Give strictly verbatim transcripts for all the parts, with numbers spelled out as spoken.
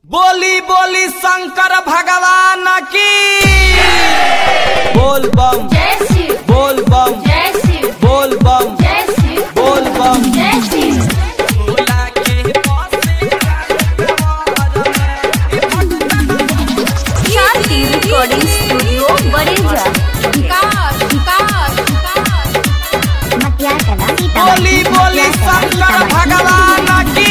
बोली बोली शंकर भगवान की बोल बम जय शिव बोल बम जय शिव बोल बम जय शिव बोल बम जय शिव भोला के पासे शांति रिकॉर्डिंग स्टूडियो बड़ेजा विकास विकास बोली बोली शंकर भगवान की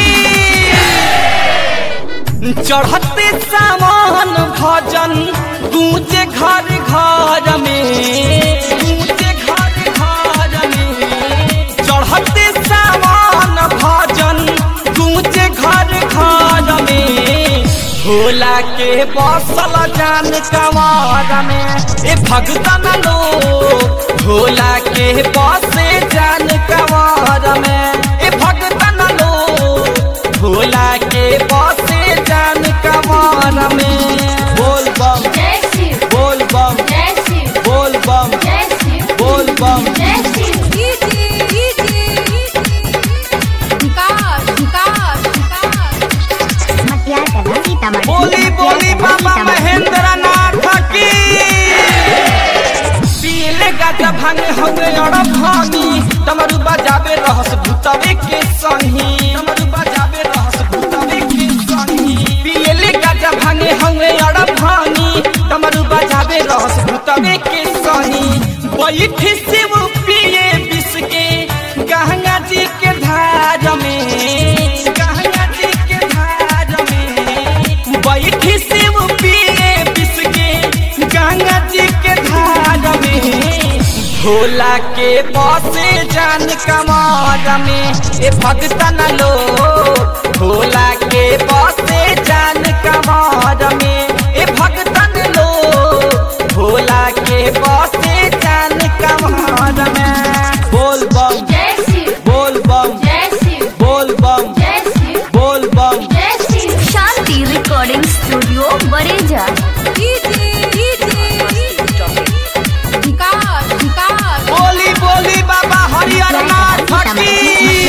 चढ़ते सामान भजन गूंजे घर घर में गूंजे घर घर में चढ़ते सामान भजन गूंजे घर घर में भोला के बसल जान कंवर में ए भगतन लोग भोला के बसे जान कंवर में ए भगतन लोग भोला के बसे जान कंवर में बोल बम जय शिव बोल बम जय शिव बोल बम जय शिव बोल बम जय शिव विकास विकास बोली बोली बाबा महेंद्र नाथ की पीले गाजा भांगे होंगे और भानी तमरु बजावे रहस भूतवे के संगी तमरु बजावे रहस भूतवे के संगी पीले गाजा भांगे होंगे और भानी तमरु बजावे रहस भूतवे के संगी बैठ शिव पिए विष के गंगा जी के धार में गंगा जी के धार में बैठ शिव पिए विष के गंगा जी के धार में भोला के बसे जान कमर में ए भगतन लोग भोला के बसे जान कमर में ए भगतन लोग भोला के बसे जान कमर में बोल बम जय शिव बोल बम जय शिव बोल बम जय शिव बोल बम जय शिव शांति रिकॉर्डिंग स्टूडियो बड़ेजा विकास विकास बोली बोली बाबा हरिहर नाथ की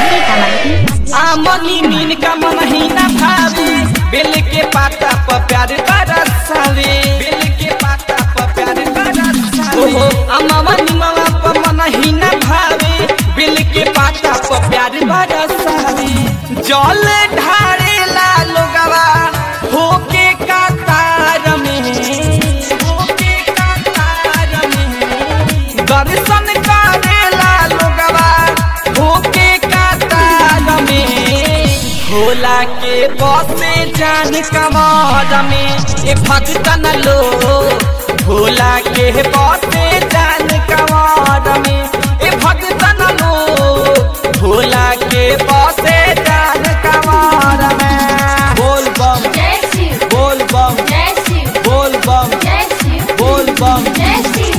आमनी मीन का मन ही न भावे बेल के पाता पर प्यार बरसावे बेल के पाता पर प्यार बरसावे ओहो अमन मामा पर मन ही न भावे बेल के पाता पर प्यार बरसावे जल ढारेला लोगवा होके कातार में होके कातार में दर्शन करेला लोगवा होके कातार में भोला के बसे जान कमर में ए भगतन लोग भोला के बसे जान कमर में ए भगतन लोग भोला के बसे जान कमर में बोल बम जय शिव बोल बम जय शिव बोल बम जय शिव बोल बम जय शिव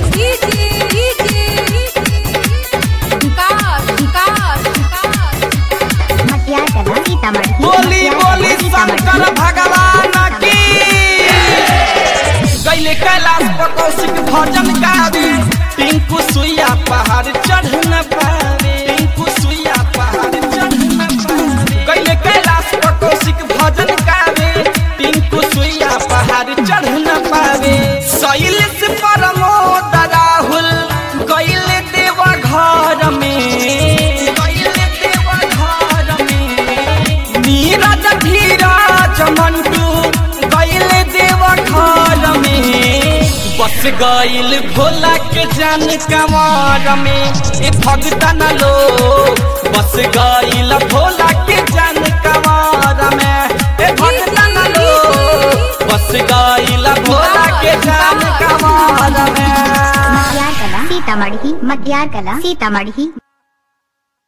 विकास विकास बोली बोली शंकर भगवान की गैले कैलाश पर कौशिक भजन गावे टिंकू सुइया पहाड़ चढ़ न पावे टिंकू सुइया पहाड़ चढ़ न पावे गैले कैलाश पर कौशिक भजन गावे टिंकू सुइया पहाड़ चढ़ न पावे शैल से परमोद राहुल गैले देवा घर में गैले देवा घर में नीरज धीरज मंटू गैले देवा घर में बस गैल भोला के जान कंवर में ए भगतन लोग बस गैल भोला के जान कंवर में ए भगतन लोग बस गैल भोला के जान कंवर में सीतामढ़ी मटियार कला सीतामढ़ी।